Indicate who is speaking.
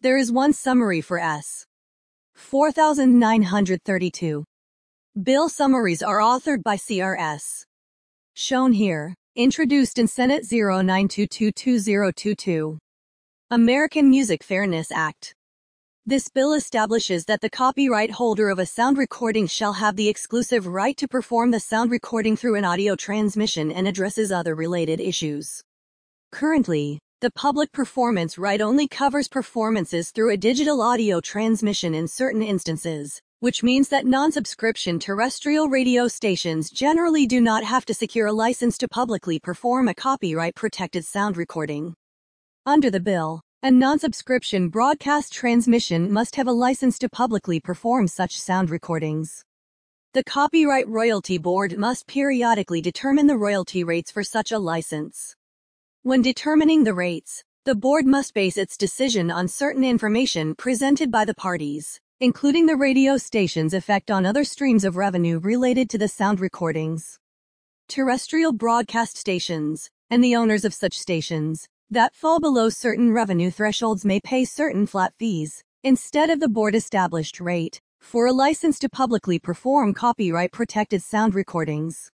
Speaker 1: There is one summary for S. 4932. Bill summaries are authored by CRS. Shown here. Introduced in Senate 09222022. American Music Fairness Act. This bill establishes that the copyright holder of a sound recording shall have the exclusive right to perform the sound recording through an audio transmission and addresses other related issues. Currently, the public performance right only covers performances through a digital audio transmission in certain instances, which means that non-subscription terrestrial radio stations generally do not have to secure a license to publicly perform a copyright-protected sound recording. Under the bill, a non-subscription broadcast transmission must have a license to publicly perform such sound recordings. The Copyright Royalty Board must periodically determine the royalty rates for such a license. When determining the rates, the board must base its decision on certain information presented by the parties, including the radio station's effect on other streams of revenue related to the sound recordings. Terrestrial broadcast stations, and the owners of such stations, that fall below certain revenue thresholds may pay certain flat fees, instead of the board-established rate, for a license to publicly perform copyright-protected sound recordings.